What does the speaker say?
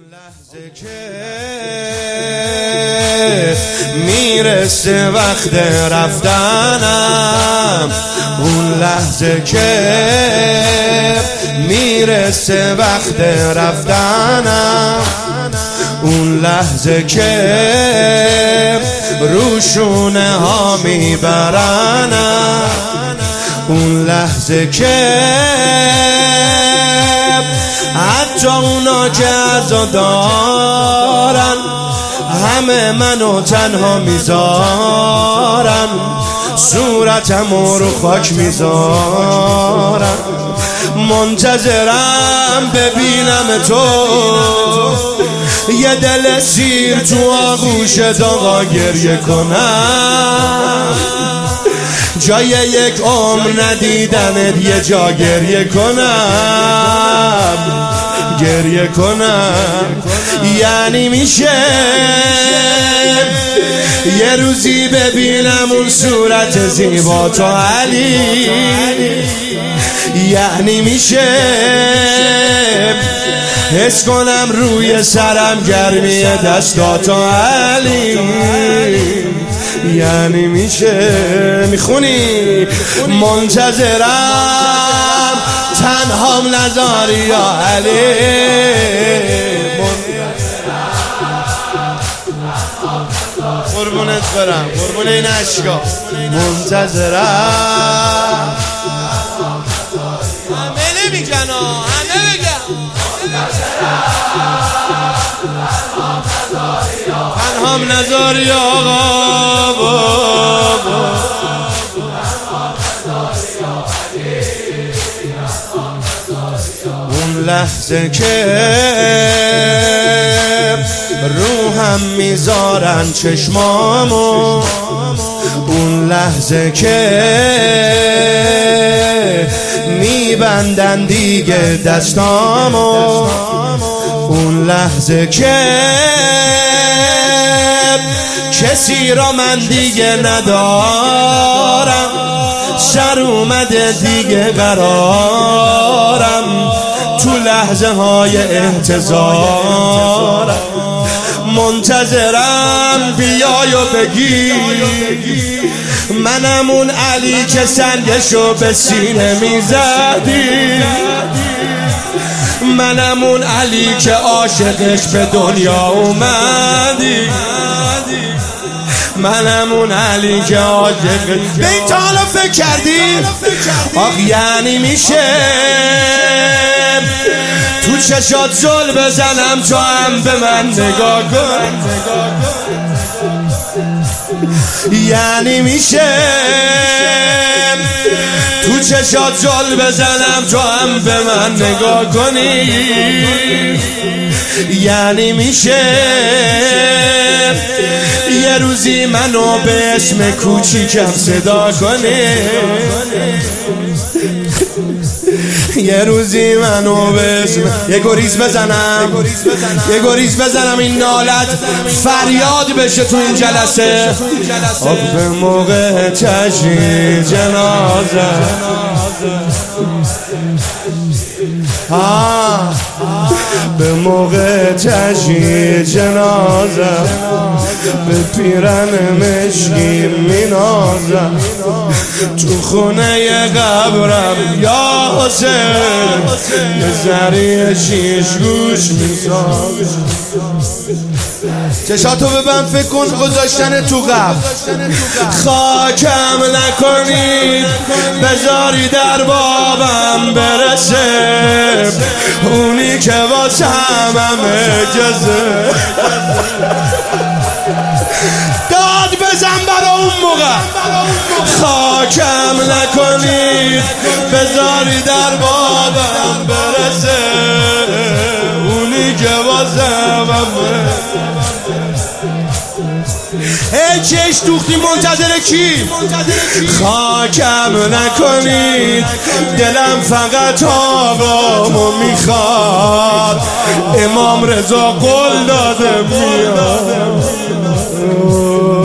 لحظه که میرسه وقت رفتنم، اون لحظه که میرسه وقت رفتنم، اون لحظه که روشونه ها میبرنم، اون لحظه که حتی اونا که عزا دارن همه منو تنها میذارن، صورتمو رو خاک میذارن، منتظرم ببینم تو، یه دل سیر تو آغوش داغا گریه کنم، جای یک عمر ندیدنت یه جا گریه کنم، گریه کنم. یعنی میشه یه روزی ببینم اون صورت زیبا تو علی، یعنی میشه حس کنم روی سرم گرمی دستاتو علی، یعنی میشه میخونی منتظرم تنهام نذاری یا علی، قربونت برم قربون این عشقا، منتظرم همه نمیگن همه بگم تنهام نذاری آقا، اون لحظه که روحم میذارن چشمامو، اون لحظه که میبندن دیگه دستامو، اون لحظه که کسی را من دیگه ندارم، سر اومده دیگه قرارم، تو لحظه های احتضارم، منتظرم بیای و بگی منم اون علی که سنگشو به سینه میزدی، منم اون علی که عاشقش به دنیا اومدی، منم اون علی که عاشقش. به این تا حالا فکر کردی؟ آخ یعنی میشه تو چشات زل بزنم تو هم به من نگاه کن، یعنی میشه تو چشات زل بزنم تو هم به من نگاه کنی، یعنی میشه یه روزی منو به اسم کوچیکم صدا کنی، یه روزی منو به اسم یه گریز بزنم، یه گریز بزنم این نالت فریاد بشه تو این جلسه. به موقع تشییع جنازه به موقع تشییع جنازه به پیرن مشکی مینازم، تو خونه قبرم یا حسین یه ذریع شیش گوش میسازم. چشاتو ببند فکر کن گذاشتن تو قبر، خاکم نکنید بذاری در بابم برسه، اونی که واسه همه جزه داد بزن برا اون موقع، خاکم نکنید بذاری در بابم برسه، اونی که واسه همه. ای چش دوختی منتظر کی؟ خاکم نکنید دلم فقط آقامو میخواد، امام رضا قول داده میاد.